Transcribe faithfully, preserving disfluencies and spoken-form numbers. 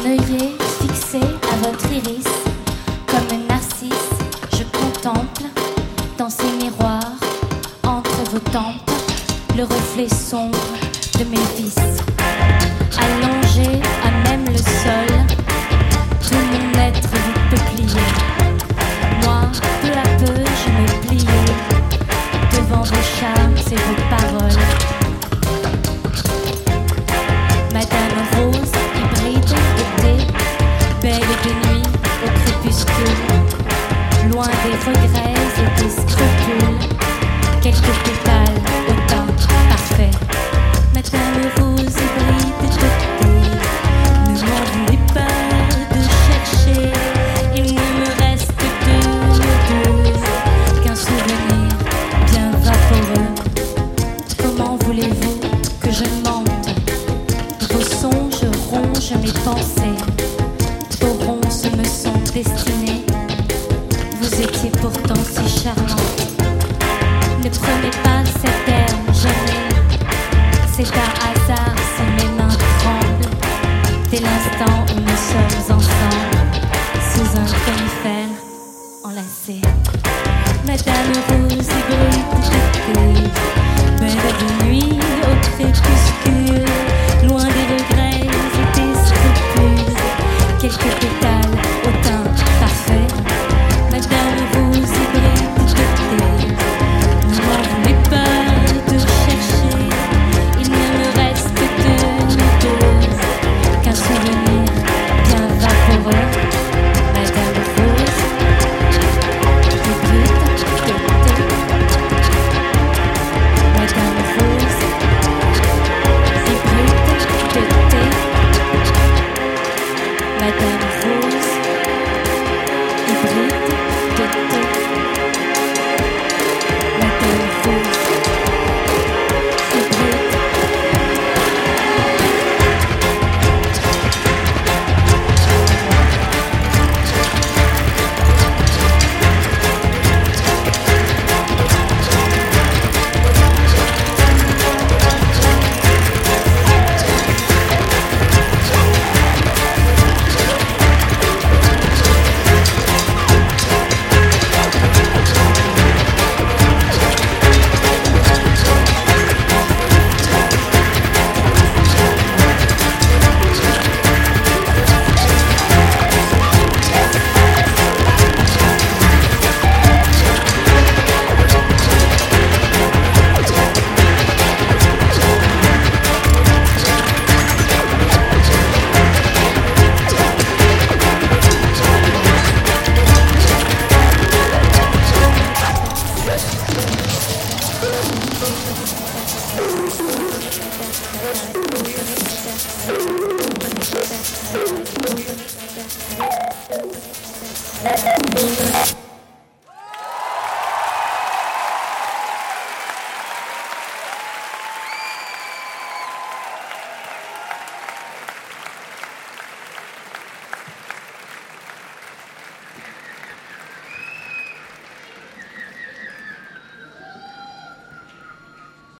œillet fixé à votre iris, comme un narcisse, je contemple dans ces miroirs, entre vos tempes, le reflet sombre de mes vices. Allongé à même le sol, tout mon être vite peuplier. Moi, peu à peu, je me pliais devant vos charmes et vos paroles. Madame Rose, hybride d'été, belle de nuit au crépuscule, loin des regrets et des scrupules, quelques pétales au teint parfait. Madame Rose, hybride d'été, ne m'en voulez pas de chercher, il ne me reste que nous deux, qu'un souvenir bien vaporeux. Comment voulez-vous que je mente? Vos songes rongent mes pensées, vos ronces me sont destinées. Vous étiez pourtant si charmante. Ne prenez pas cet air gêné, c'est un hasard si mes mains tremblent dès l'instant où nous sommes ensemble, sous un conifère enlacé. Madame Rose, hybride d'été, belle de nuit au crépuscule, loin des regrets et des scrupules, quelques pétales au teint parfait. Madame Rose, hybride d'été, ne m'en voulez pas de chercher, il ne me reste que nous deux, qu'un souvenir bien vaporeux. Madame Rose, hybride d'été, Madame Rose, hybride d'été, Madame Rose, hybride d'été, Madame Rose, hybride. Thank you.